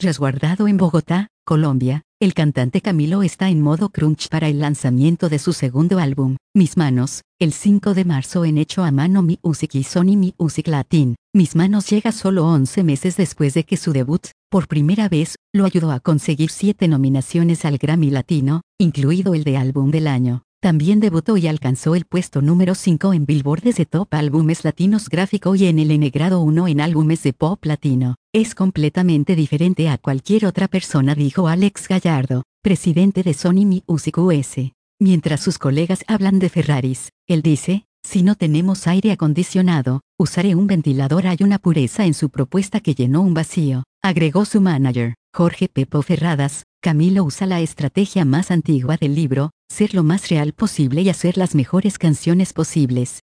Resguardado en Bogotá, Colombia, el cantante Camilo está en modo crunch para el lanzamiento de su segundo álbum, Mis Manos, el 5 de marzo en Hecho a Mano Music y Sony Music Latin. Mis Manos llega solo 11 meses después de que su debut, por primera vez, lo ayudó a conseguir 7 nominaciones al Grammy Latino, incluido el de Álbum del Año. También debutó y alcanzó el puesto número 5 en Billboard de Top Álbumes Latinos Gráfico y en el N-Grado 1 en Álbumes de Pop Latino. Es completamente diferente a cualquier otra persona, dijo Alex Gallardo, presidente de Sony Music US. Mientras sus colegas hablan de Ferraris, él dice: si no tenemos aire acondicionado, usaré un ventilador. Hay una pureza en su propuesta que llenó un vacío, agregó su manager, Jorge Pepo Ferradas. Camilo usa la estrategia más antigua del libro, ser lo más real posible y hacer las mejores canciones posibles.